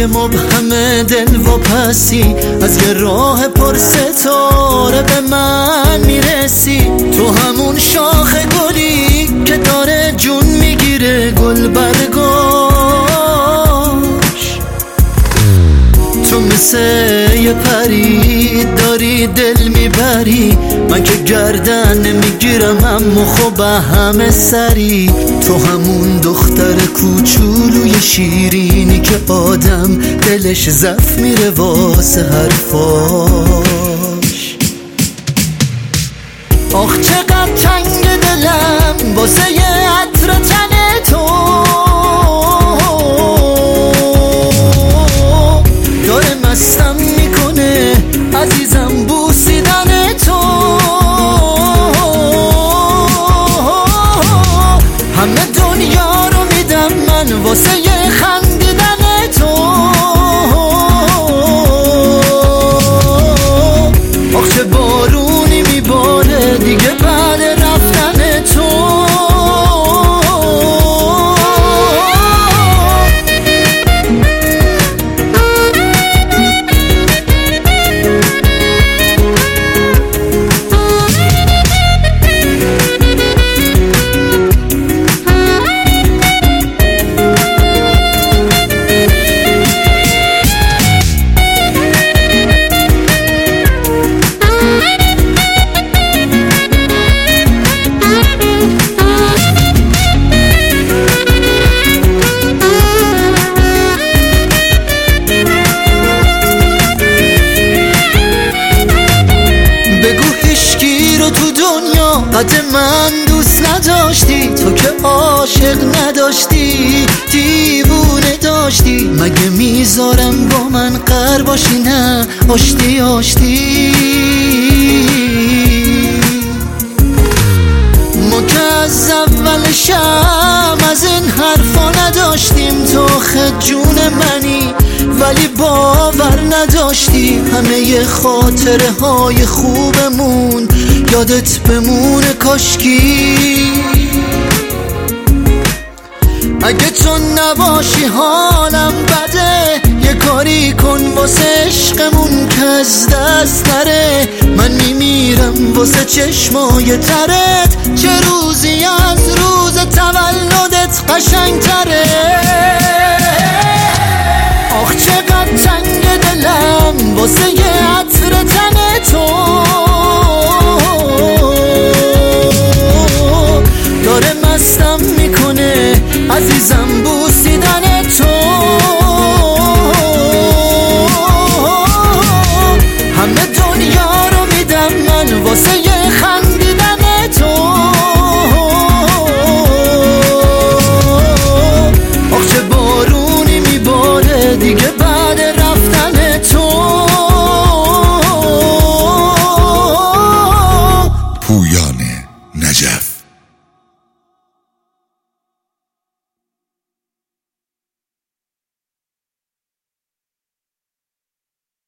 یه مبهم دل و پسی، از یه راه پر ستاره به من میرسی. تو همون شاخ گلی که داره جون میگیره گل برگاش. تو مثل یه پری داری دل میبری، من که گردن نمیگیرم اما خب همه سری. تو همون دختر کوچولوی شیرینی که آدم دلش ضعف میره واسه حرفاش. آخ چقدر تنگ دلم واسه یه عطر تن تو، داره مستم میکنه عزیزم بوسیدن تو. همه دنیا رو میدم من واسه یه خندیدن تو. آخ چه بارونی میباره دیگه بعد رفتن تو. تو دنیا قد من دوست نداشتی، تو که عاشق نداشتی دیوونه داشتی. مگه میذارم با من قر باشی؟ نه آشتی آشتی. ما که از اول شم از این حرفا نداشتیم، تو خد جون منی ولی باور نداشتی. همه خاطره های خوبمون یادت بمونه کاشکی. اگه تو نباشی حالم بده، یه کاری کن واسه عشقمون که از دست نره. من میمیرم واسه چشمای ترت، چه روزی از روز تولدت قشنگ تره. آخ چقدر تنگ دلم واسه یه عطر تن تو، داره مستم میکنه عزیزم بوسیدن تو. همه دنیا رو میدم من واسه